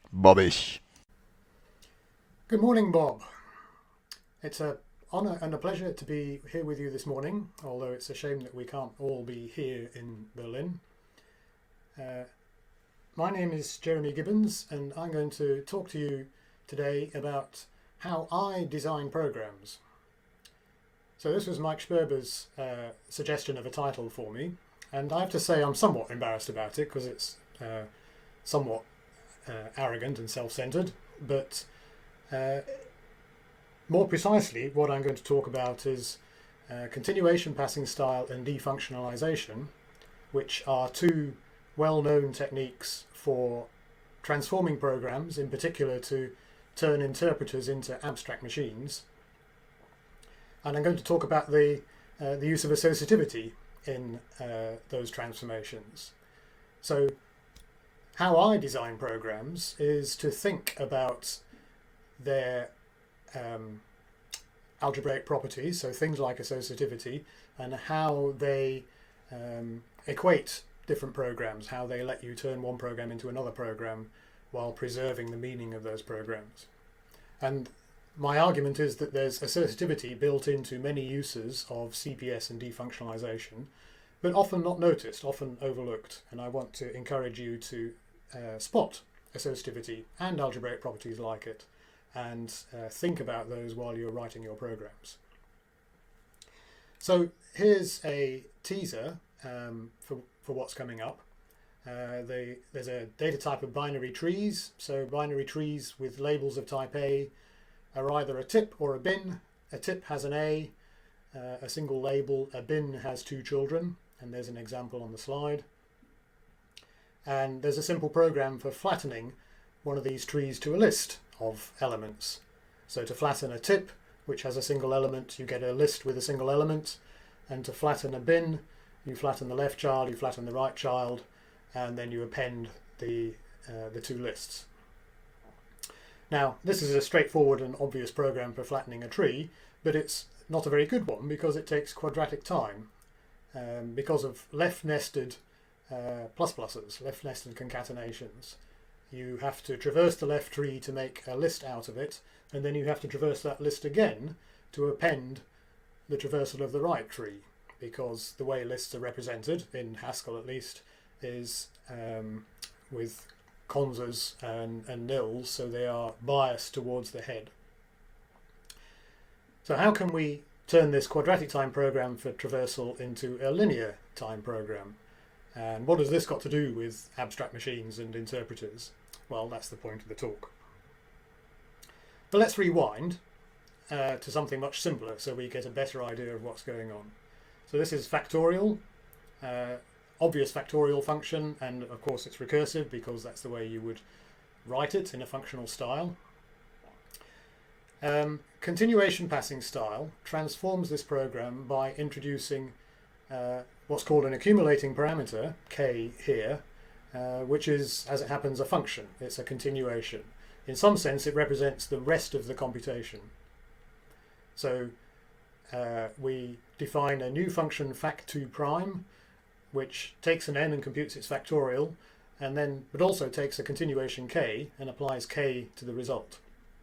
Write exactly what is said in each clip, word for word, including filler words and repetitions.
Bobbish. Good morning, Bob. It's a honour and a pleasure to be here with you this morning, although it's a shame that we can't all be here in Berlin. Uh, my name is Jeremy Gibbons, and I'm going to talk to you today about how I design programs. So this was Mike Sperber's uh, suggestion of a title for me, and I have to say I'm somewhat embarrassed about it because it's uh, somewhat uh, arrogant and self-centered, but uh, more precisely what I'm going to talk about is uh, continuation passing style and defunctionalization, which are two well-known techniques for transforming programs, in particular to turn interpreters into abstract machines. And I'm going to talk about the, uh, the use of associativity in uh, those transformations. So how I design programs is to think about their um, algebraic properties, so things like associativity, and how they um, equate different programs, how they let you turn one program into another program while preserving the meaning of those programs. And my argument is that there's associativity built into many uses of C P S and defunctionalization, but often not noticed, often overlooked. And I want to encourage you to uh, spot associativity and algebraic properties like it, and uh, think about those while you're writing your programs. So here's a teaser um, for, for what's coming up. Uh, they, there's a data type of binary trees. So binary trees with labels of type A are either a tip or a bin. A tip has an A, uh, a single label. A bin has two children, and there's an example on the slide. And there's a simple program for flattening one of these trees to a list of elements. So to flatten a tip, which has a single element, you get a list with a single element. And to flatten a bin, you flatten the left child, you flatten the right child, and then you append the, uh, the two lists. Now, this is a straightforward and obvious program for flattening a tree, but it's not a very good one because it takes quadratic time. Um, because of left-nested uh, plus pluses, left-nested concatenations. You have to traverse the left tree to make a list out of it, and then you have to traverse that list again to append the traversal of the right tree, because the way lists are represented, in Haskell at least, is um, with consas and, and nils, so they are biased towards the head. So how can we turn this quadratic time program for traversal into a linear time program? And what has this got to do with abstract machines and interpreters? Well, that's the point of the talk. But let's rewind uh, to something much simpler so we get a better idea of what's going on. So this is factorial, uh, obvious factorial function, and of course it's recursive because that's the way you would write it in a functional style. Um, continuation passing style transforms this program by introducing uh, what's called an accumulating parameter, k here, uh, which is, as it happens, a function. It's a continuation. In some sense, it represents the rest of the computation. So uh, we define a new function fact two prime, which takes an n and computes its factorial, and then but also takes a continuation k and applies k to the result.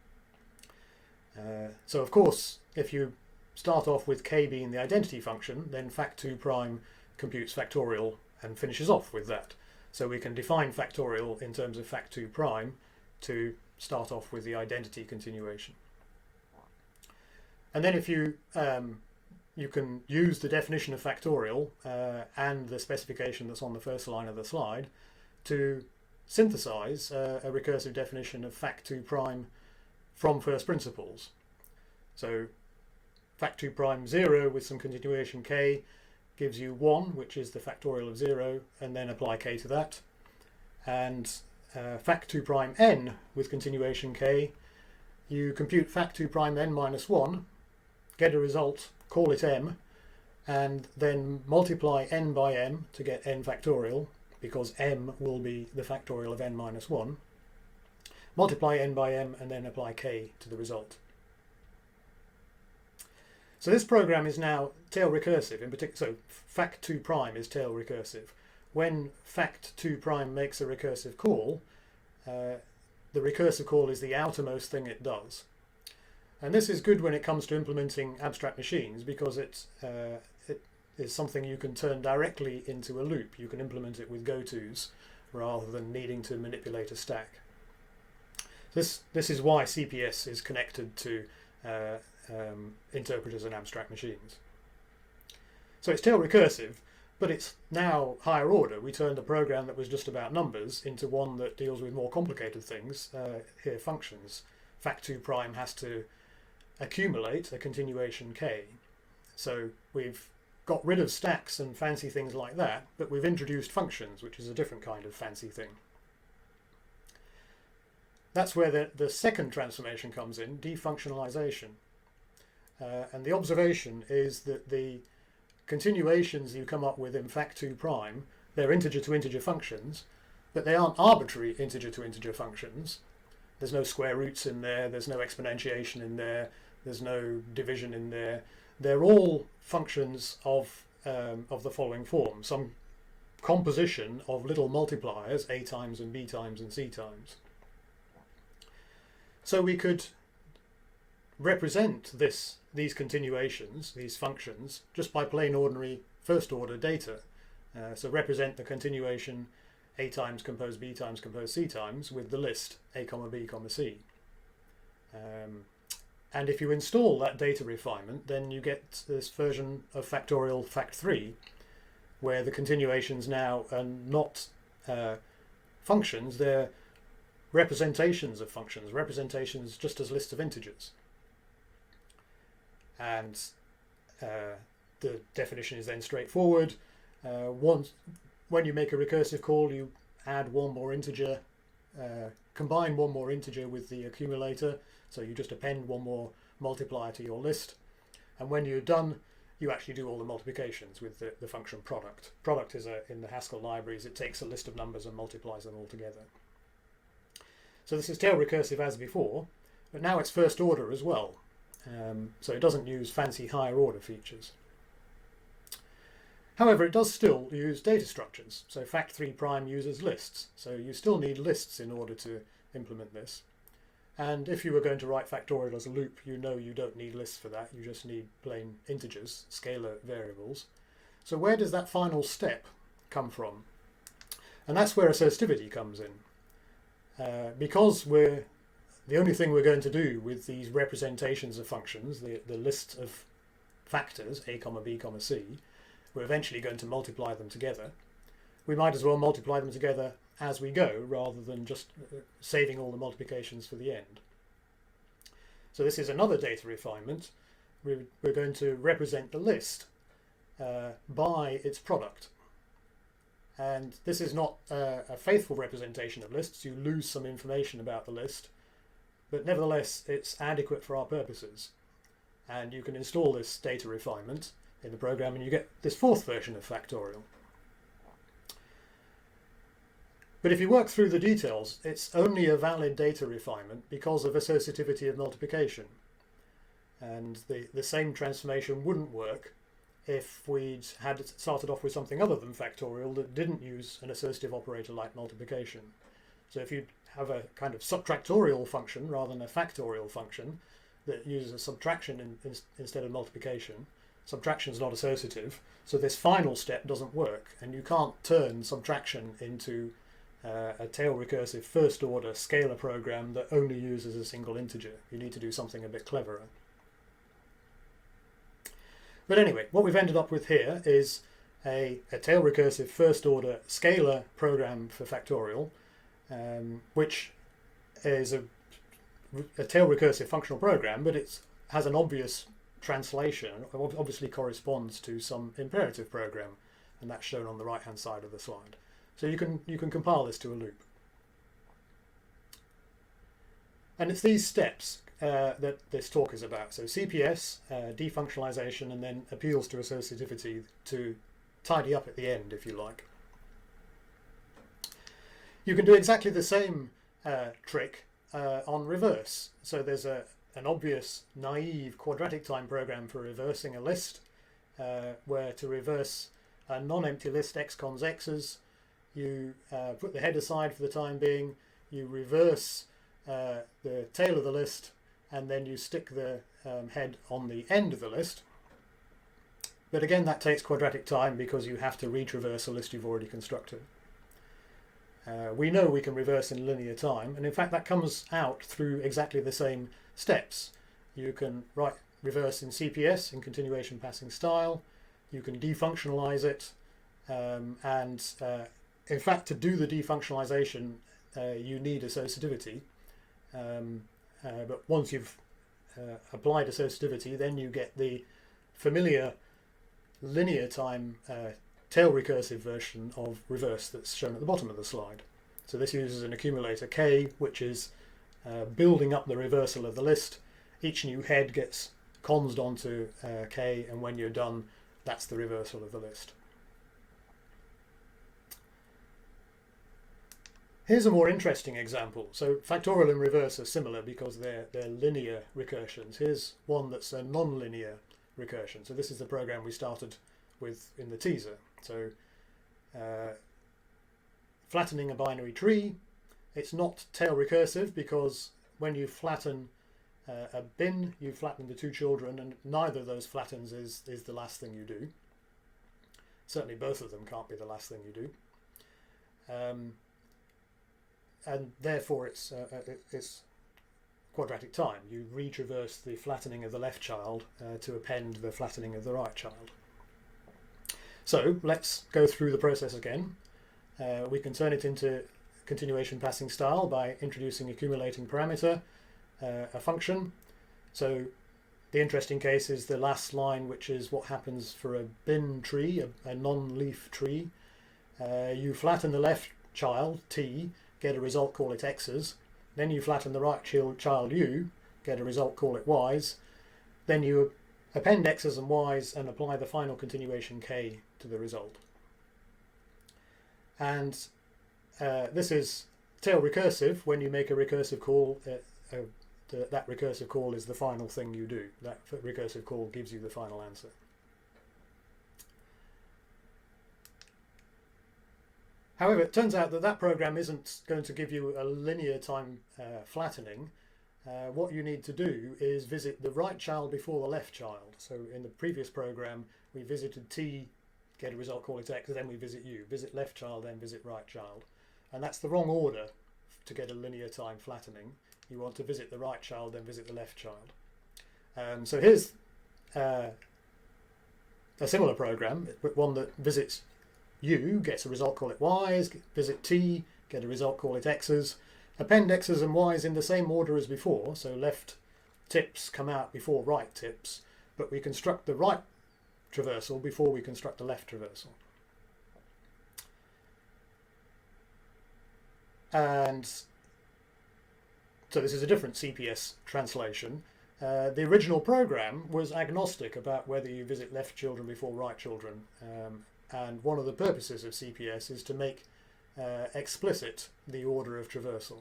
Uh, so of course, if you start off with k being the identity function, then fact two prime computes factorial and finishes off with that. So we can define factorial in terms of fact two prime to start off with the identity continuation. And then if you um, you can use the definition of factorial uh, and the specification that's on the first line of the slide to synthesize uh, a recursive definition of fact two prime from first principles. So fact two prime zero with some continuation k gives you one, which is the factorial of zero, and then apply k to that. And uh, fact two prime n with continuation k, you compute fact two prime n minus one, get a result, call it m, and then multiply n by m to get n factorial, because m will be the factorial of n minus one. Multiply n by m and then apply k to the result. So this program is now tail recursive in particular. So fact two prime is tail recursive. When fact two prime makes a recursive call, uh, the recursive call is the outermost thing it does. And this is good when it comes to implementing abstract machines, because it's, uh, it is something you can turn directly into a loop. You can implement it with gotos rather than needing to manipulate a stack. This, this is why C P S is connected to uh, um, interpreters and abstract machines. So it's tail recursive, but it's now higher order. We turned a program that was just about numbers into one that deals with more complicated things, uh, here functions. fact two prime has to accumulate a continuation k. So we've got rid of stacks and fancy things like that, but we've introduced functions, which is a different kind of fancy thing. That's where the, the second transformation comes in, defunctionalization. Uh, and the observation is that the continuations you come up with in fact two prime, they're integer to integer functions, but they aren't arbitrary integer to integer functions. There's no square roots in there, there's no exponentiation in there, there's no division in there. They're all functions of, um, of the following form, some composition of little multipliers, a times and b times and c times. So we could represent this, these continuations, these functions, just by plain ordinary first order data. Uh, so represent the continuation a times compose b times compose c times with the list a comma b comma c. Um, and if you install that data refinement, then you get this version of factorial fact three, where the continuations now are not uh, functions, they're representations of functions, representations just as lists of integers. And uh, the definition is then straightforward. Uh, once, when you make a recursive call, you add one more integer, uh, combine one more integer with the accumulator, so you just append one more multiplier to your list. And when you're done, you actually do all the multiplications with the, the function product. Product is a, in the Haskell libraries, it takes a list of numbers and multiplies them all together. So this is tail recursive as before, but now it's first order as well. Um, so it doesn't use fancy higher order features. However, it does still use data structures. So fact three prime uses lists. So you still need lists in order to implement this. And if you were going to write factorial as a loop, you know you don't need lists for that. You just need plain integers, scalar variables. So where does that final step come from? And that's where associativity comes in. Uh, because we're the only thing we're going to do with these representations of functions, the, the list of factors, a comma b comma c, we're eventually going to multiply them together. We might as well multiply them together as we go, rather than just saving all the multiplications for the end. So this is another data refinement. We're, we're going to represent the list uh, by its product. And this is not uh, a faithful representation of lists. You lose some information about the list, but nevertheless it's adequate for our purposes. And you can install this data refinement in the program and you get this fourth version of factorial. But if you work through the details, it's only a valid data refinement because of associativity of multiplication. And the, the same transformation wouldn't work if we'd had started off with something other than factorial that didn't use an associative operator like multiplication. So if you have a kind of subtractorial function rather than a factorial function that uses a subtraction in, in, instead of multiplication, subtraction is not associative, so this final step doesn't work, and you can't turn subtraction into uh, a tail recursive first order scalar program that only uses a single integer. You need to do something a bit cleverer. But anyway, what we've ended up with here is a, a tail recursive first order scalar program for factorial, um, which is a, a tail recursive functional program, but it has an obvious translation, obviously corresponds to some imperative program, and that's shown on the right hand side of the slide. So you can, you can compile this to a loop. And it's these steps Uh, that this talk is about. So C P S, uh, defunctionalization, and then appeals to associativity to tidy up at the end, if you like. You can do exactly the same uh, trick uh, on reverse. So there's a, an obvious, naive quadratic time program for reversing a list, uh, where to reverse a non-empty list x cons x's, you uh, put the head aside for the time being, you reverse uh, the tail of the list, and then you stick the um, head on the end of the list. But again, that takes quadratic time because you have to retraverse a list you've already constructed. Uh, we know we can reverse in linear time, and in fact that comes out through exactly the same steps. You can write reverse in C P S, in continuation passing style. You can defunctionalize it, um, and uh, in fact to do the defunctionalization uh, you need associativity. Um, uh, but once you've uh, applied associativity, then you get the familiar linear time uh, tail recursive version of reverse that's shown at the bottom of the slide. So this uses an accumulator K, which is uh, building up the reversal of the list. Each new head gets consed onto uh, K, and when you're done, that's the reversal of the list. Here's a more interesting example. So factorial and reverse are similar because they're, they're linear recursions. Here's one that's a non-linear recursion. So this is the program we started with in the teaser. So uh, flattening a binary tree, it's not tail recursive because when you flatten uh, a bin, you flatten the two children, and neither of those flattens is, is the last thing you do. Certainly both of them can't be the last thing you do. Um, and therefore it's, uh, it, it's quadratic time. You retraverse the flattening of the left child uh, to append the flattening of the right child. So let's go through the process again. Uh, we can turn it into continuation passing style by introducing accumulating parameter, uh, a function. So the interesting case is the last line, which is what happens for a bin tree, a, a non-leaf tree. Uh, you flatten the left child, t, get a result, call it x's. Then you flatten the right child, u, get a result, call it y's. Then you append x's and y's and apply the final continuation k to the result. And uh, this is tail recursive. When you make a recursive call, uh, uh, the, that recursive call is the final thing you do. That recursive call gives you the final answer. However, it turns out that that program isn't going to give you a linear time uh, flattening. Uh, what you need to do is visit the right child before the left child. So in the previous program, we visited t, get a result, call it x, then we visit u. Visit left child, then visit right child. And that's the wrong order to get a linear time flattening. You want to visit the right child, then visit the left child. Um, so here's uh, a similar program, but one that visits u, gets a result, call it y's, visit t, get a result, call it x's, append x's and y's in the same order as before, so left tips come out before right tips, but we construct the right traversal before we construct the left traversal. And so this is a different C P S translation. Uh, the original program was agnostic about whether you visit left children before right children, um, and one of the purposes of C P S is to make uh, explicit the order of traversal.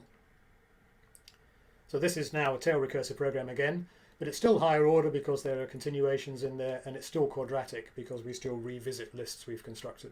So this is now a tail recursive program again, but it's still higher order because there are continuations in there, and it's still quadratic because we still revisit lists we've constructed.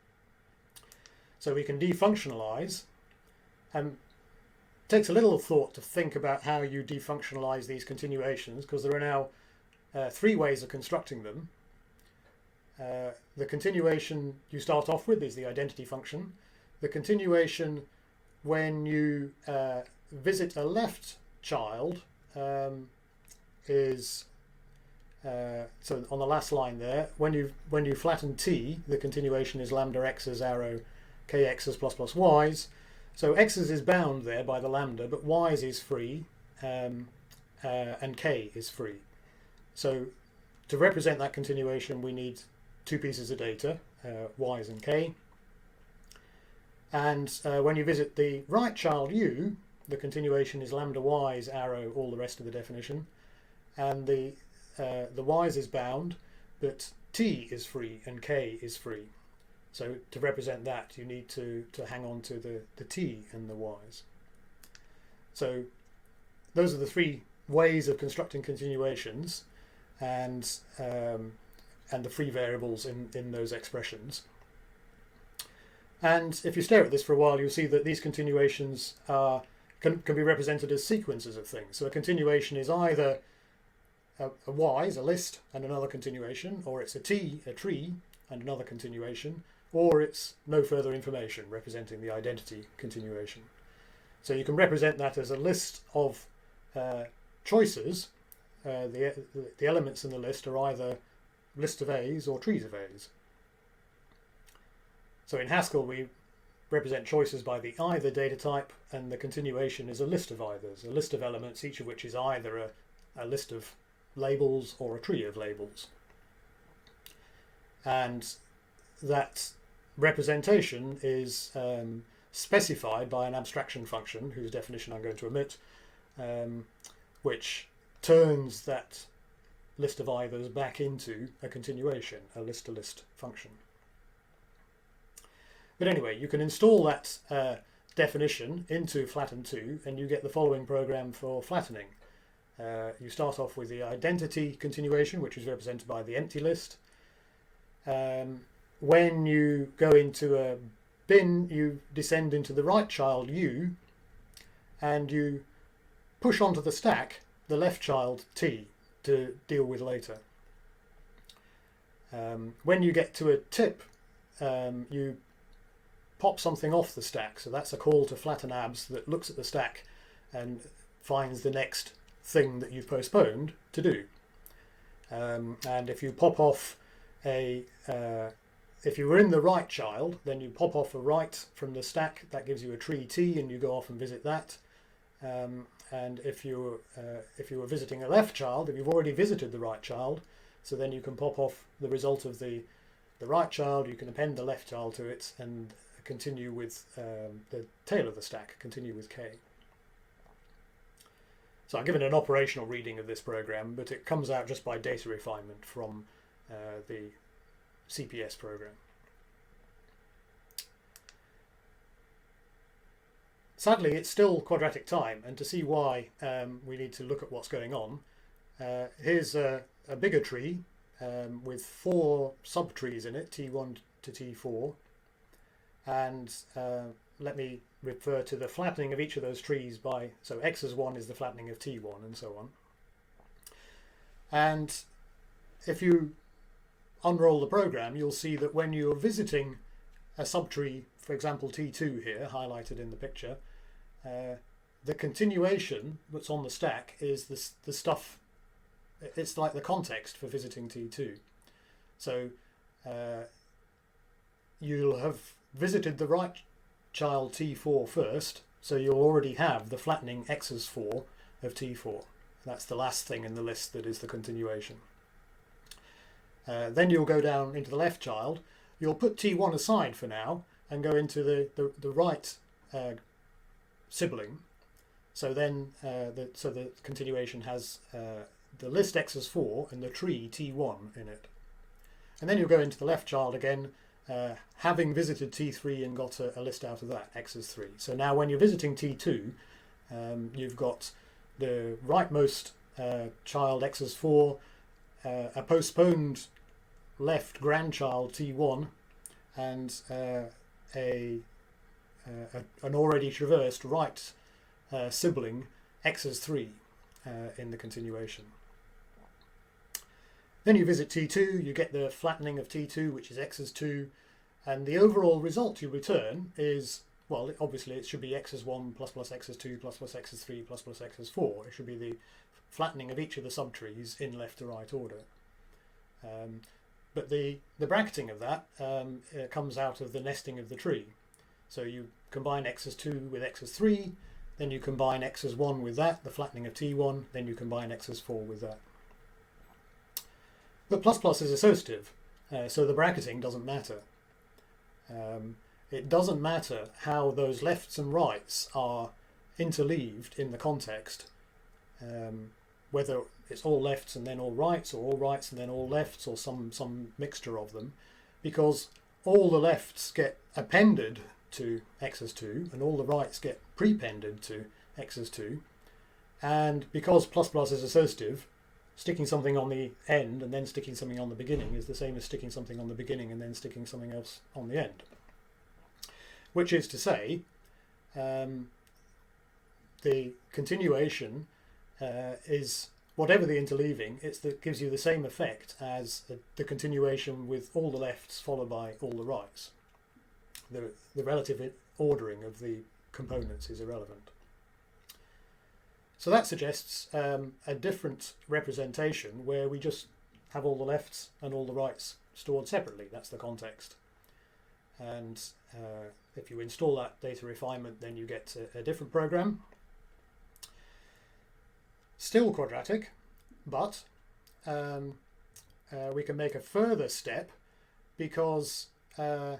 So we can defunctionalize, and it takes a little thought to think about how you defunctionalize these continuations, because there are now uh, three ways of constructing them. Uh, the continuation you start off with is the identity function. The continuation when you uh, visit a left child um, is uh, so on the last line there. When you when you flatten t, the continuation is lambda x's arrow kx's plus plus y's. So x's is bound there by the lambda, but y's is free, um, uh, and k is free. So to represent that continuation, we need two pieces of data, uh, y's and k. And uh, when you visit the right child u, the continuation is lambda y's arrow all the rest of the definition, and the uh, the y's is bound, but t is free and k is free. So to represent that, you need to to hang on to the the t and the y's. So those are the three ways of constructing continuations, and um, and the free variables in in those expressions. And if you stare at this for a while, you'll see that these continuations are can, can be represented as sequences of things. So a continuation is either a, a wise, a list, and another continuation, or it's a T, a tree, and another continuation, or it's no further information, representing the identity continuation. So you can represent that as a list of uh, choices. Uh, the, the elements in the list are either list of A's or trees of A's. So in Haskell we represent choices by the either data type, and the continuation is a list of eithers, a list of elements, each of which is either a, a list of labels or a tree of labels. And that representation is um, specified by an abstraction function, whose definition I'm going to omit, um, which turns that list of eithers back into a continuation, a list-to-list function. But anyway, you can install that uh, definition into flatten two, and you get the following program for flattening. Uh, you start off with the identity continuation, which is represented by the empty list. Um, when you go into a bin, you descend into the right child U, and you push onto the stack the left child T to deal with later. Um, when you get to a tip, um, you pop something off the stack. So that's a call to flatten abs that looks at the stack and finds the next thing that you've postponed to do. Um, and if you pop off a, uh, if you were in the right child, then you pop off a right from the stack. That gives you a tree T, and you go off and visit that. Um, and if you uh, if you were visiting a left child, if you've already visited the right child, so then you can pop off the result of the the right child. You can append the left child to it and continue with um, the tail of the stack. Continue with K. So I've given an operational reading of this program, but it comes out just by data refinement from uh, the C P S program. Sadly, it's still quadratic time, and to see why, um, we need to look at what's going on. Uh, here's a, a bigger tree um, with four subtrees in it, T one to T four, and uh, let me refer to the flattening of each of those trees by, so x is one is the flattening of T one, and so on. And if you unroll the program, you'll see that when you're visiting a subtree, for example T two here, highlighted in the picture, uh, the continuation that's on the stack is the, the stuff, it's like the context for visiting T two. So uh, you'll have visited the right child T four first, so you'll already have the flattening x is four of T four. That's the last thing in the list that is the continuation. Uh, then you'll go down into the left child. You'll put T one aside for now and go into the, the, the right uh, sibling. So then uh, the, so the continuation has uh, the list x is four and the tree T one in it. And then you'll go into the left child again, uh, having visited T three and got a, a list out of that, x is three. So now when you're visiting T two, um, you've got the rightmost uh, child x is four, uh, a postponed left grandchild T one, and uh, a, uh, a an already traversed right uh, sibling x is three uh, in the continuation. Then you visit T two, you get the flattening of T two, which is x is two, and the overall result you return is, well, obviously it should be x is one plus plus x is two plus plus x is three plus plus x is four. It should be the flattening of each of the subtrees in left to right order. Um, but the, the bracketing of that um, uh, comes out of the nesting of the tree. So you combine x is two with x is three, then you combine x is one with that, the flattening of T one, then you combine x is four with that. But plus plus is associative, uh, so the bracketing doesn't matter. Um, it doesn't matter how those lefts and rights are interleaved in the context, um, whether it's all lefts and then all rights, or all rights and then all lefts, or some, some mixture of them, because all the lefts get appended to x is two and all the rights get prepended to x is two, and because plus plus is associative, sticking something on the end and then sticking something on the beginning is the same as sticking something on the beginning and then sticking something else on the end. Which is to say, um, the continuation uh, is whatever the interleaving, it's that gives you the same effect as the, the continuation with all the lefts followed by all the rights. The, the relative ordering of the components is irrelevant. So that suggests um, a different representation where we just have all the lefts and all the rights stored separately. That's the context. And uh, if you install that data refinement, then you get a, a different program. Still quadratic, but um, uh, we can make a further step because uh,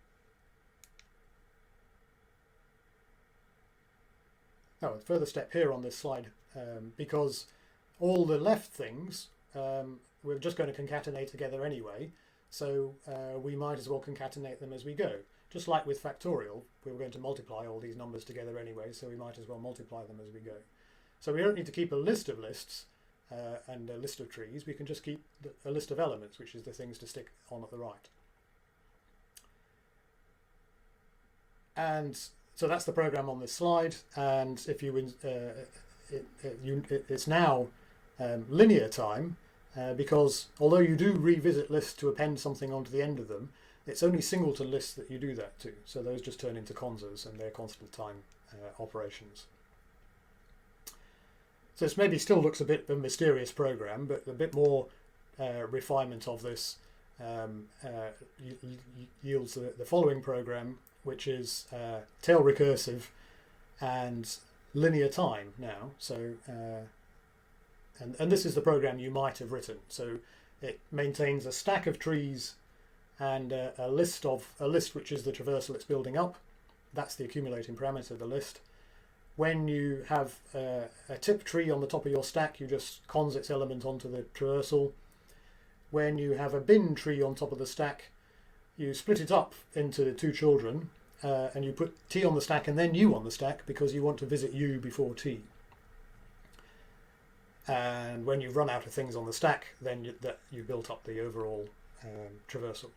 oh, a further step here on this slide um, because all the left things um, we're just going to concatenate together anyway, so uh, we might as well concatenate them as we go. Just like with factorial, we were going to multiply all these numbers together anyway, so we might as well multiply them as we go. So we don't need to keep a list of lists uh, and a list of trees. We can just keep a list of elements, which is the things to stick on at the right. And so that's the program on this slide. And if you, uh, it, it, you it, it's now um, linear time uh, because although you do revisit lists to append something onto the end of them, it's only singleton lists that you do that to. So those just turn into consors and they're constant time uh, operations. So this maybe still looks a bit of a mysterious program, but a bit more uh, refinement of this um, uh, yields the, the following program, which is uh, tail recursive and linear time now. So, uh, and, and this is the program you might have written. So it maintains a stack of trees and uh, a list of a list which is the traversal it's building up. That's the accumulating parameter of the list. When you have uh, a tip tree on the top of your stack, you just cons its element onto the traversal. When you have a bin tree on top of the stack, you split it up into two children uh, and you put T on the stack and then U on the stack because you want to visit U before T. And when you've run out of things on the stack, then you, that you built up the overall um, traversal.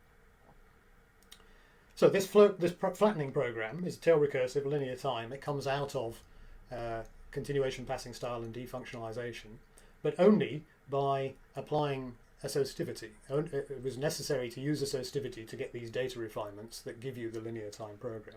So this, float, this flattening program is tail recursive linear time. It comes out of uh, continuation passing style and defunctionalization, but only by applying associativity. It was necessary to use associativity to get these data refinements that give you the linear time program.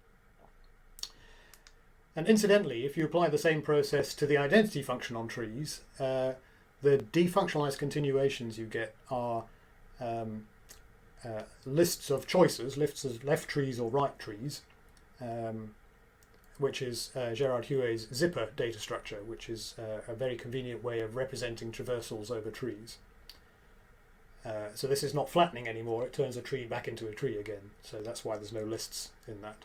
And incidentally, if you apply the same process to the identity function on trees, uh, the defunctionalized continuations you get are um, Uh, lists of choices, lists of left trees or right trees, um, which is uh, Gerard Huet's zipper data structure, which is uh, a very convenient way of representing traversals over trees. Uh, so this is not flattening anymore, it turns a tree back into a tree again, so that's why there's no lists in that.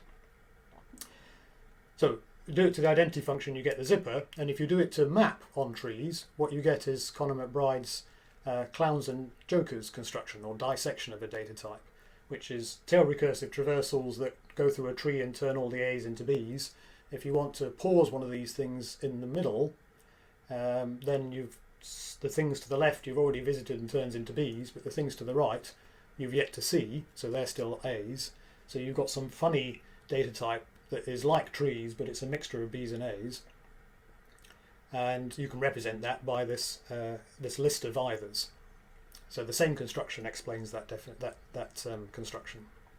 So you do it to the identity function, you get the zipper, and if you do it to map on trees, what you get is Conor McBride's Uh, clowns and jokers construction or dissection of a data type, which is tail recursive traversals that go through a tree and turn all the A's into B's. If you want to pause one of these things in the middle, um, then you've the things to the left you've already visited and turns into B's, but the things to the right you've yet to see, so they're still A's. So you've got some funny data type that is like trees, but it's a mixture of B's and A's. And you can represent that by this uh, this list of either's. So the same construction explains that definite that that um, construction.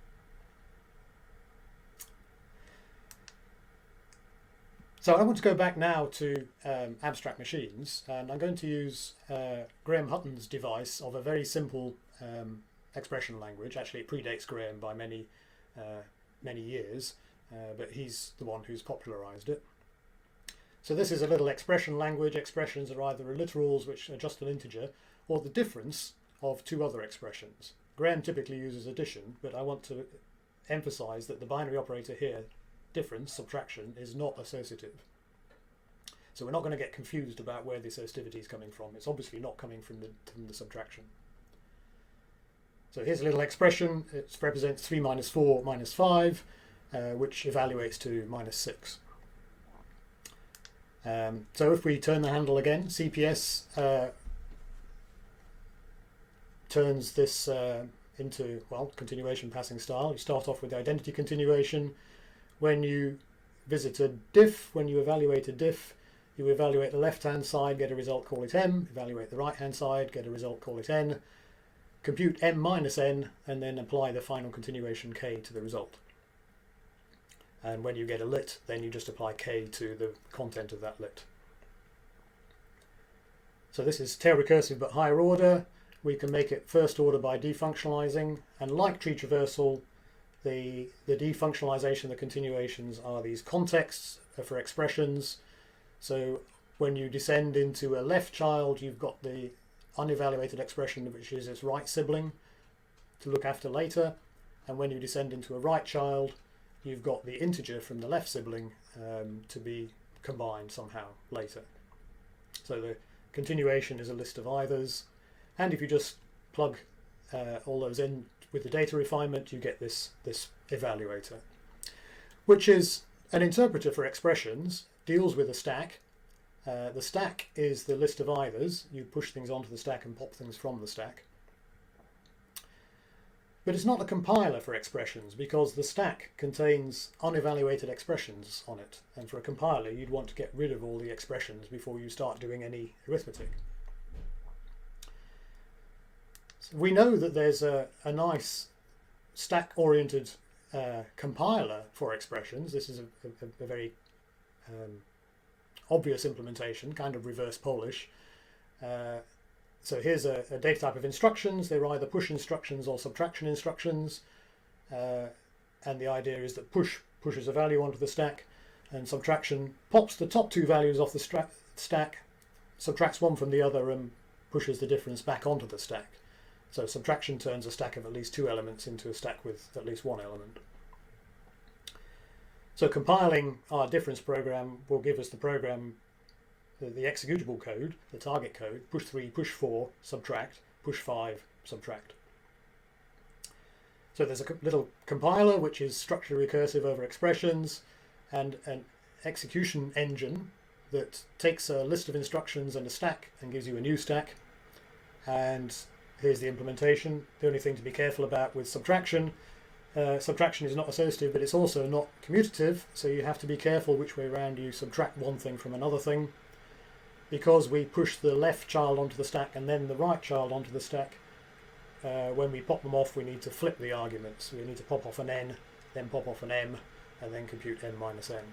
So I want to go back now to um, abstract machines, and I'm going to use uh, Graham Hutton's device of a very simple um, expression language. Actually, it predates Graham by many uh, many years, uh, but he's the one who's popularized it. So this is a little expression language. Expressions are either literals, which are just an integer, or the difference of two other expressions. Graham typically uses addition, but I want to emphasize that the binary operator here, difference, subtraction, is not associative. So we're not going to get confused about where the associativity is coming from. It's obviously not coming from the, from the subtraction. So here's a little expression. It represents three minus four minus five, uh, which evaluates to minus six. Um, so if we turn the handle again, C P S uh, turns this uh, into, well, continuation passing style. You start off with the identity continuation. When you visit a diff. When you evaluate a diff, you evaluate the left-hand side, get a result, call it m. Evaluate the right-hand side, get a result, call it n. Compute m minus n, and then apply the final continuation k to the result. And when you get a lit, then you just apply k to the content of that lit. So this is tail recursive but higher order. We can make it first order by defunctionalizing, and like tree traversal, the, the defunctionalization, the continuations are these contexts for expressions. So when you descend into a left child, you've got the unevaluated expression, which is its right sibling, to look after later. And when you descend into a right child, you've got the integer from the left sibling um, to be combined somehow later. So the continuation is a list of eithers. And if you just plug uh, all those in with the data refinement, you get this, this evaluator, which is an interpreter for expressions, deals with a stack. Uh, the stack is the list of eithers. You push things onto the stack and pop things from the stack. But it's not a compiler for expressions, because the stack contains unevaluated expressions on it. And for a compiler, you'd want to get rid of all the expressions before you start doing any arithmetic. So we know that there's a, a nice stack-oriented uh, compiler for expressions. This is a, a, a very um, obvious implementation, kind of reverse Polish. Uh, so here's a, a data type of instructions. They're either push instructions or subtraction instructions. Uh, and the idea is that push pushes a value onto the stack, and subtraction pops the top two values off the stack, subtracts one from the other, and pushes the difference back onto the stack. So subtraction turns a stack of at least two elements into a stack with at least one element. So compiling our difference program will give us the program, the, the executable code, the target code, push three, push four, subtract, push five, subtract. So there's a little compiler which is structurally recursive over expressions, and an execution engine that takes a list of instructions and a stack and gives you a new stack. And here's the implementation. The only thing to be careful about with subtraction, uh, subtraction is not associative, but it's also not commutative, so you have to be careful which way around you subtract one thing from another thing. Because we push the left child onto the stack and then the right child onto the stack, uh, when we pop them off, we need to flip the arguments. We need to pop off an n, then pop off an m, and then compute n minus n.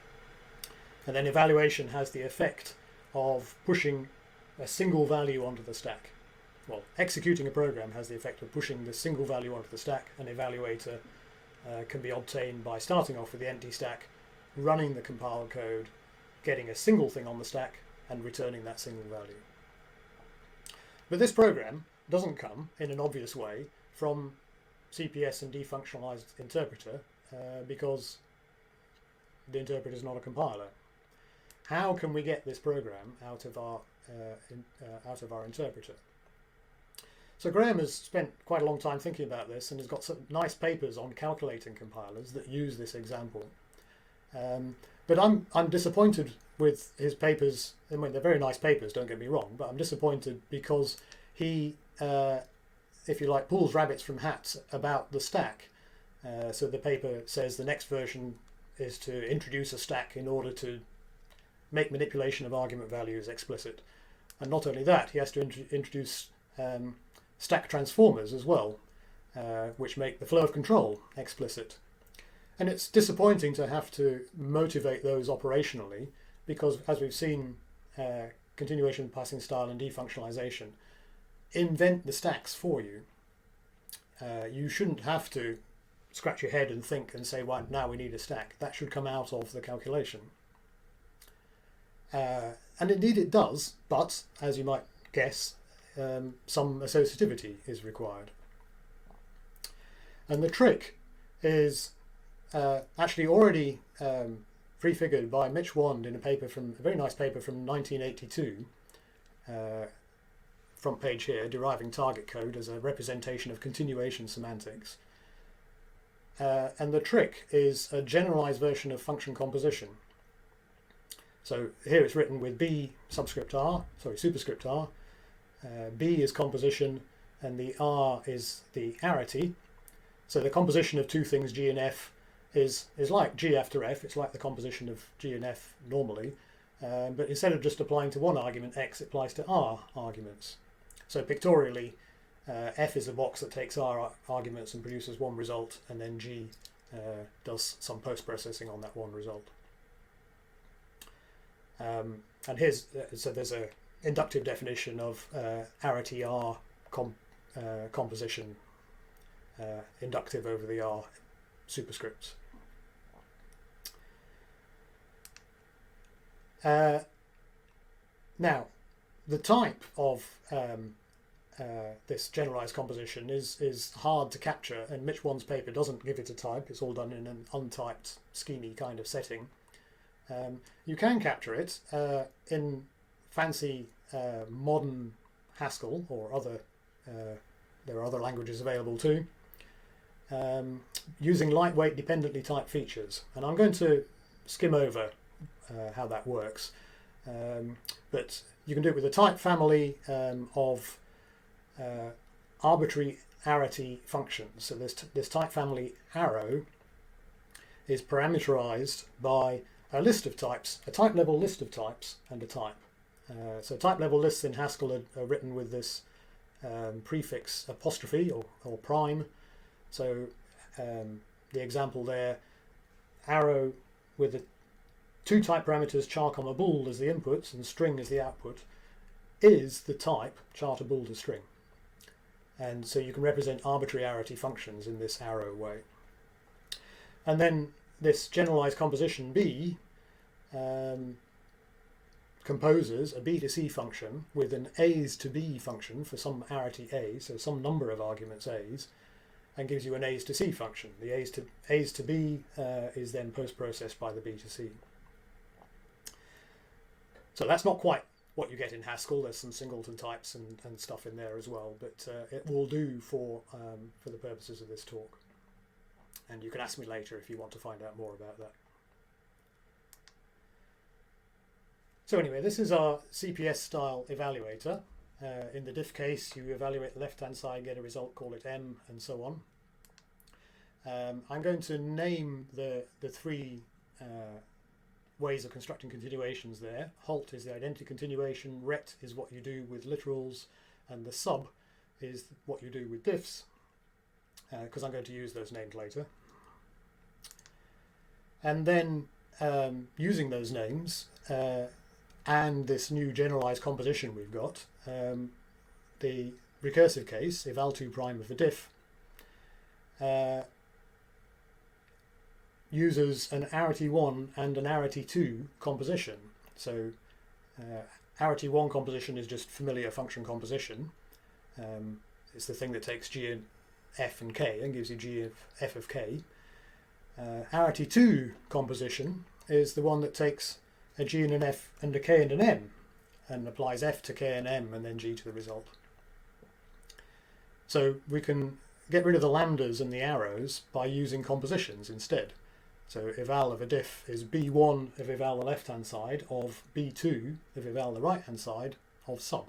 And then evaluation has the effect of pushing a single value onto the stack. Well, executing a program has the effect of pushing the single value onto the stack. An evaluator uh, can be obtained by starting off with the empty stack, running the compiled code, getting a single thing on the stack, and returning that single value. But this program doesn't come in an obvious way from C P S and defunctionalized interpreter uh, because the interpreter is not a compiler. How can we get this program out of our uh, in, uh, out of our interpreter? So Graham has spent quite a long time thinking about this and has got some nice papers on calculating compilers that use this example. Um, but I'm I'm disappointed with his papers. I mean, they're very nice papers, don't get me wrong, but I'm disappointed because he, uh, if you like, pulls rabbits from hats about the stack. Uh, so the paper says the next version is to introduce a stack in order to make manipulation of argument values explicit. And not only that, he has to int introduce um, stack transformers as well, uh, which make the flow of control explicit. And it's disappointing to have to motivate those operationally, because as we've seen, uh, continuation passing style and defunctionalization invent the stacks for you. Uh, you shouldn't have to scratch your head and think and say, well, now we need a stack. That should come out of the calculation. Uh, and indeed it does, but as you might guess, um, some associativity is required. And the trick is uh, actually already um, prefigured by Mitch Wand in a paper from a very nice paper from nineteen eighty-two, uh, front page here, deriving target code as a representation of continuation semantics. Uh, and the trick is a generalized version of function composition. So here it's written with B subscript r, sorry, superscript r. Uh, B is composition, and the R is the arity. So the composition of two things, G and F, is, is like G after F, it's like the composition of G and F normally, um, but instead of just applying to one argument X, it applies to R arguments. So pictorially, uh, F is a box that takes R arguments and produces one result, and then G uh, does some post-processing on that one result. Um, and here's, uh, so there's a inductive definition of uh, arity R com uh, composition, uh, inductive over the R superscripts. Uh, now, the type of um, uh, this generalized composition is, is hard to capture, and Mitch Wan's paper doesn't give it a type. It's all done in an untyped, schemy kind of setting. Um, you can capture it uh, in fancy uh, modern Haskell, or other, uh, there are other languages available too, um, using lightweight dependently typed features. And I'm going to skim over uh, how that works. Um, but you can do it with a type family um, of uh, arbitrary arity functions. So this, this type family arrow is parameterized by a list of types, a type level list of types, and a type. Uh, so type level lists in Haskell are, are written with this um, prefix apostrophe or, or prime. So um, the example there, arrow with the two type parameters char comma bool as the inputs and string as the output, is the type char to bool to string. And so you can represent arbitrary arity functions in this arrow way. And then this generalized composition B um, composes a B to C function with an A's to B function for some arity A, so some number of arguments A's, and gives you an A's to C function. The A's to, A's to B uh, is then post-processed by the B to C. So that's not quite what you get in Haskell. There's some singleton types and, and stuff in there as well, but uh, it will do for, um, for the purposes of this talk. And you can ask me later if you want to find out more about that. So anyway, this is our C P S style evaluator. Uh, in the diff case, you evaluate the left-hand side, get a result, call it M, and so on. Um, I'm going to name the, the three uh, ways of constructing continuations there. Halt is the identity continuation, ret is what you do with literals, and the sub is what you do with diffs, because uh, I'm going to use those names later. And then um, using those names uh, and this new generalized composition we've got, um, the recursive case, eval two prime of a diff, uh, uses an arity one and an arity two composition. So uh, arity one composition is just familiar function composition. Um, it's the thing that takes G and F and K and gives you G of F of K. Uh, arity two composition is the one that takes a G and an F and a K and an M and applies F to K and M and then G to the result. So we can get rid of the lambdas and the arrows by using compositions instead. So eval of a diff is B one of eval the left hand side of B two of eval the right hand side of sub.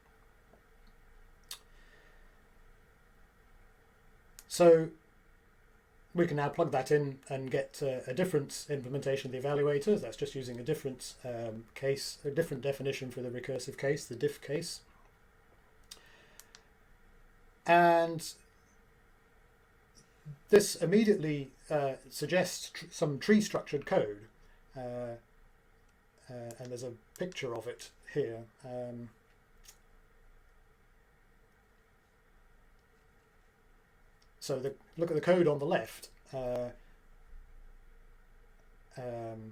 So we can now plug that in and get uh, a different implementation of the evaluator. That's just using a different um, case, a different definition for the recursive case, the diff case. And this immediately uh, suggests tr some tree structured code. Uh, uh, and there's a picture of it here. Um, So the, look at the code on the left. Uh, um,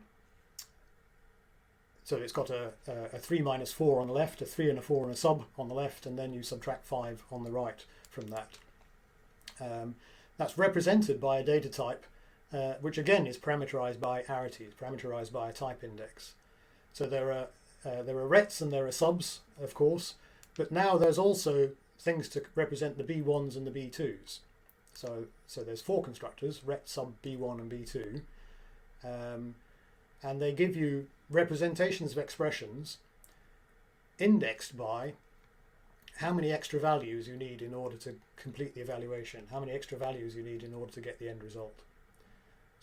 so it's got a, a, a three minus four on the left, a three and a four and a sub on the left, and then you subtract five on the right from that. Um, that's represented by a data type, uh, which again is parameterized by arity, it's parameterized by a type index. So there are, uh, there are rets and there are subs, of course, but now there's also things to represent the B ones and the B twos. So, so there's four constructors, ret, sub, B one and B two, um, and they give you representations of expressions indexed by how many extra values you need in order to complete the evaluation, how many extra values you need in order to get the end result.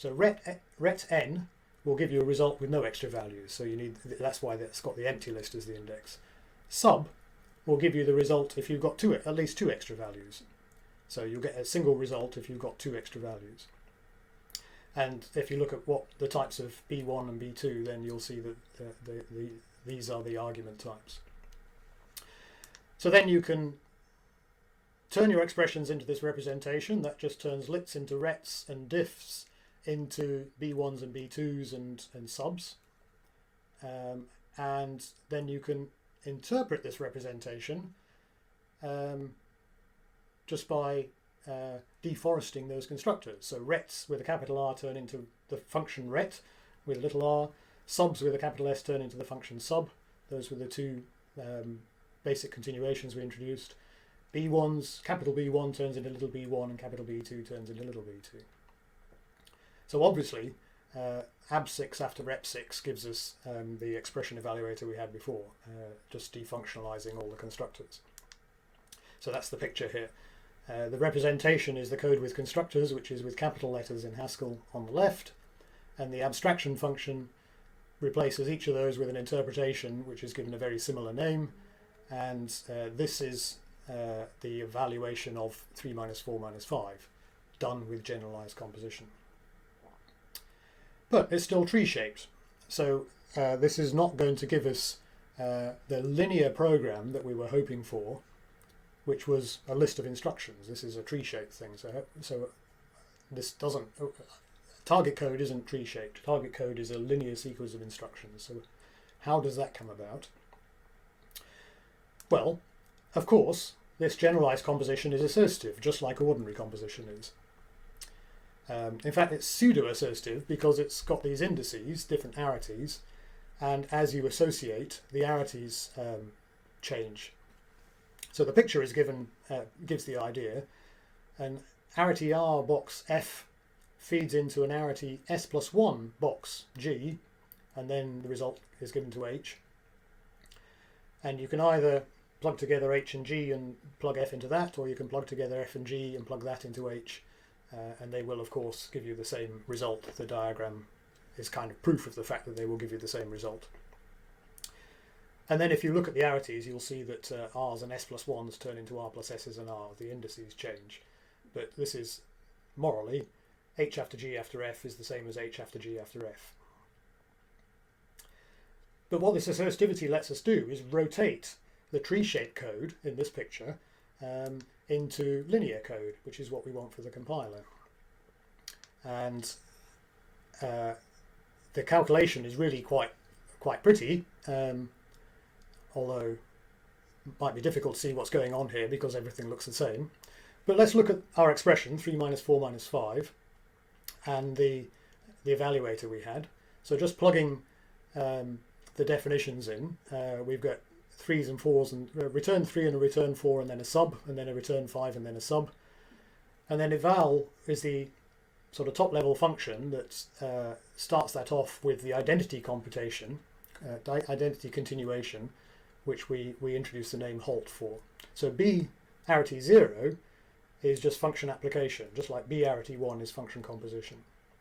So ret, ret n will give you a result with no extra values. So you need, that's why that's got the empty list as the index. Sub will give you the result if you've got two, at least two extra values. So you'll get a single result if you've got two extra values. And if you look at what the types of B one and B two, then you'll see that uh, the, the, these are the argument types. So then you can turn your expressions into this representation. That just turns lits into rets and diffs into B ones and B twos and, and subs. Um, and then you can interpret this representation um, just by uh, deforesting those constructors. So rets with a capital R turn into the function ret with a little r. Subs with a capital S turn into the function sub. Those were the two um, basic continuations we introduced. B ones, capital B one turns into little b one and capital B two turns into little b two. So obviously, uh, A B six after rep six gives us um, the expression evaluator we had before, uh, just defunctionalizing all the constructors. So that's the picture here. Uh, the representation is the code with constructors, which is with capital letters in Haskell on the left, and the abstraction function replaces each of those with an interpretation, which is given a very similar name, and uh, this is uh, the evaluation of three minus four minus five, done with generalized composition. But it's still tree-shaped, so uh, this is not going to give us uh, the linear program that we were hoping for, which was a list of instructions. This is a tree-shaped thing, so, so this doesn't... Target code isn't tree-shaped. Target code is a linear sequence of instructions. So how does that come about? Well, of course, this generalized composition is associative, just like ordinary composition is. Um, in fact, it's pseudo-associative because it's got these indices, different arities, and as you associate, the arities um, change. So the picture is given, uh, gives the idea. An arity R box F feeds into an arity S plus one box G, and then the result is given to H. And you can either plug together H and G and plug F into that, or you can plug together F and G and plug that into H. Uh, and they will, of course, give you the same result. The diagram is kind of proof of the fact that they will give you the same result. And then if you look at the arities, you'll see that uh, R's and S plus ones turn into R plus S's and R. The indices change. But this is, morally, H after G after F is the same as H after G after F. But what this associativity lets us do is rotate the tree-shaped code in this picture um, into linear code, which is what we want for the compiler. And uh, the calculation is really quite quite pretty, um, although it might be difficult to see what's going on here because everything looks the same. But let's look at our expression, three minus four minus five, and the, the evaluator we had. So just plugging um, the definitions in, uh, we've got threes and fours, and uh, return three and a return four and then a sub, and then a return five and then a sub. And then eval is the sort of top level function that uh, starts that off with the identity computation, uh, identity continuation, which we, we introduce the name halt for. So B arity zero is just function application, just like B arity one is function composition.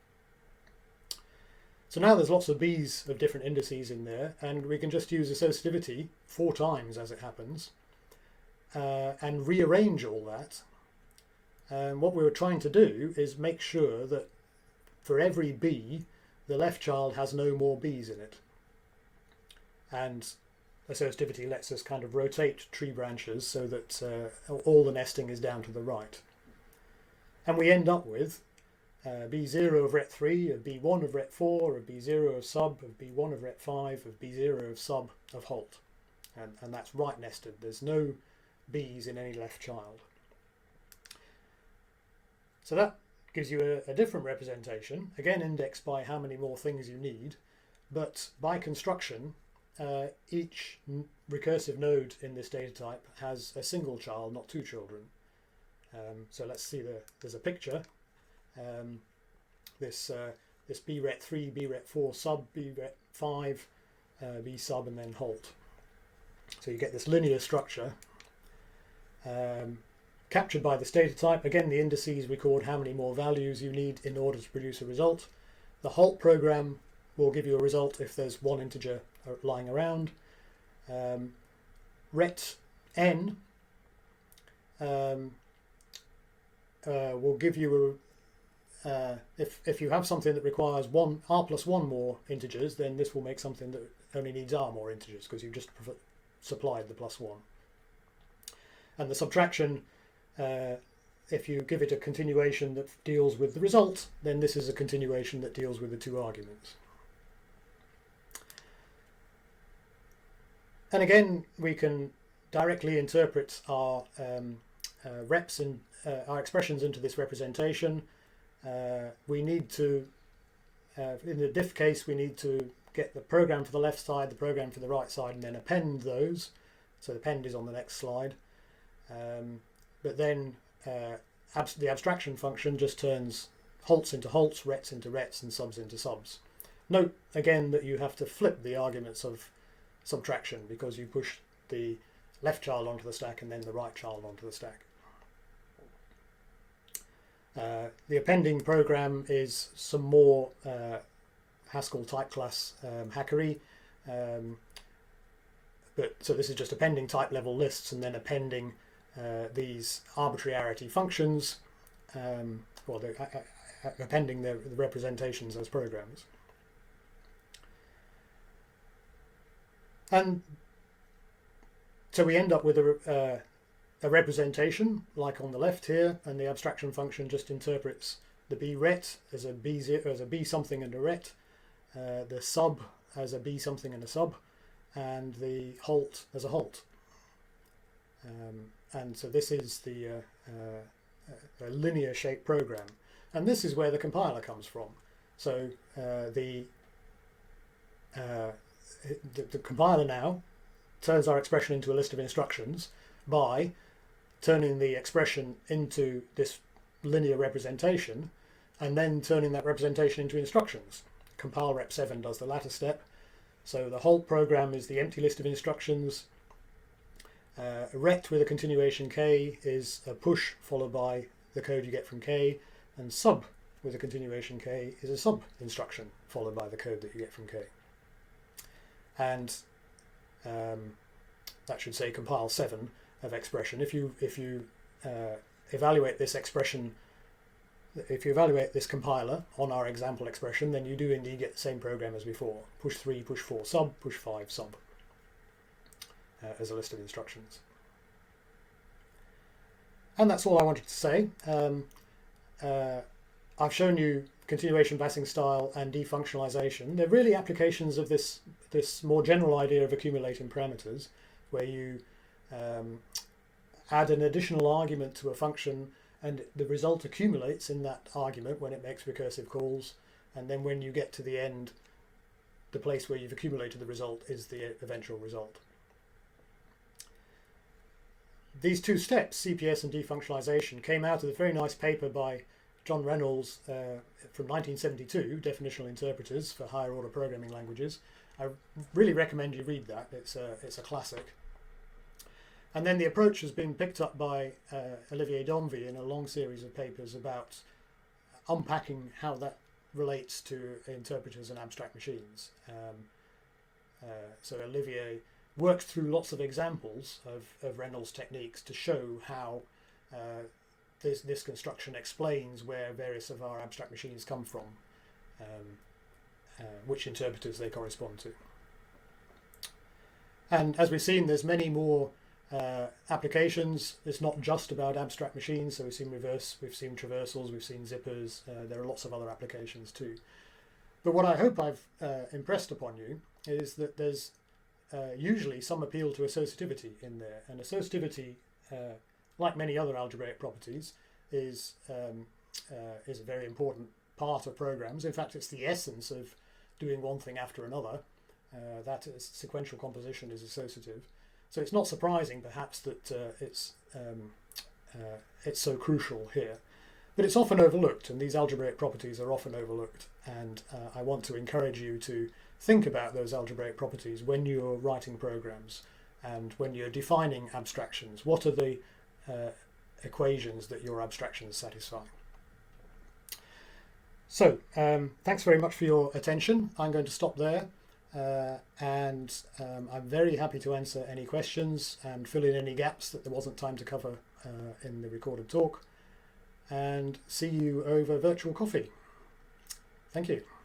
So now there's lots of B's of different indices in there, and we can just use associativity four times as it happens, uh, and rearrange all that. And what we were trying to do is make sure that for every B, the left child has no more B's in it. And associativity lets us kind of rotate tree branches so that uh, all the nesting is down to the right. And we end up with Uh, B zero of ret three, of B one of ret four, of B zero of sub, of B one of ret five, of B zero of sub, of halt. And, and that's right nested. There's no B's in any left child. So that gives you a, a different representation, again indexed by how many more things you need, but by construction, uh, each recursive node in this data type has a single child, not two children. Um, so let's see, the, there's a picture. Um, this uh, this B ret three, B ret four sub, B ret five, uh, B sub, and then halt. So you get this linear structure, um, captured by this data type. Again, the indices record how many more values you need in order to produce a result. The halt program will give you a result if there's one integer lying around. Um, ret n um, uh, will give you a, uh, if, if you have something that requires one r plus one more integers, then this will make something that only needs r more integers because you've just supplied the plus one. And the subtraction, uh, if you give it a continuation that deals with the result, then this is a continuation that deals with the two arguments. And again, we can directly interpret our um, uh, reps and uh, our expressions into this representation. Uh, we need to, uh, in the diff case, we need to get the program for the left side, the program for the right side, and then append those. So the append is on the next slide. Um, but then uh, abs the abstraction function just turns halts into halts, rets into rets, and subs into subs. Note again that you have to flip the arguments of subtraction because you push the left child onto the stack and then the right child onto the stack. Uh, the appending program is some more uh, Haskell type class um, hackery. Um, but so this is just appending type level lists and then appending uh, these arbitrary arity functions, um, or the, uh, uh, appending the, the representations as programs. And so we end up with a, uh, a representation like on the left here, and the abstraction function just interprets the b ret as a b zero, as a b something and a ret, uh, the sub as a b something and a sub, and the halt as a halt. Um, and so this is the uh, uh, a linear shaped program, and this is where the compiler comes from. So uh, the, uh, the the compiler now turns our expression into a list of instructions by turning the expression into this linear representation and then turning that representation into instructions. Compile rep seven does the latter step. So the halt program is the empty list of instructions. Uh, ret with a continuation k is a push followed by the code you get from k, and sub with a continuation k is a sub instruction followed by the code that you get from k. And um, that should say compile seven of expression. If you if you uh, evaluate this expression, if you evaluate this compiler on our example expression, then you do indeed get the same program as before. Push three, push four, sub, push five, sub, uh, as a list of instructions. And that's all I wanted to say. Um, uh, I've shown you continuation passing style and defunctionalization. They're really applications of this this more general idea of accumulating parameters, where you um, add an additional argument to a function and the result accumulates in that argument when it makes recursive calls, and then when you get to the end, the place where you've accumulated the result is the eventual result. These two steps, C P S and defunctionalization, came out of a very nice paper by John Reynolds uh, from nineteen seventy-two, Definitional Interpreters for Higher Order Programming Languages. I really recommend you read that. It's a, it's a classic. And then the approach has been picked up by uh, Olivier Donvy in a long series of papers about unpacking how that relates to interpreters and abstract machines. Um, uh, so Olivier worked through lots of examples of, of Reynolds techniques to show how uh, this, this construction explains where various of our abstract machines come from, um, uh, which interpreters they correspond to. And as we've seen, there's many more Uh, applications. It's not just about abstract machines, so we've seen reverse, we've seen traversals, we've seen zippers, uh, there are lots of other applications too. But what I hope I've uh, impressed upon you is that there's uh, usually some appeal to associativity in there, and associativity, uh, like many other algebraic properties, is, um, uh, is a very important part of programs. In fact, it's the essence of doing one thing after another. Uh, that is, sequential composition is associative. So it's not surprising, perhaps, that uh, it's um, uh, it's so crucial here, but it's often overlooked, and these algebraic properties are often overlooked. And uh, I want to encourage you to think about those algebraic properties when you're writing programs and when you're defining abstractions. What are the uh, equations that your abstractions satisfy. So, um, thanks very much for your attention. I'm going to stop there, uh, and um, I'm very happy to answer any questions and fill in any gaps that there wasn't time to cover uh, in the recorded talk, and see you over virtual coffee. Thank you.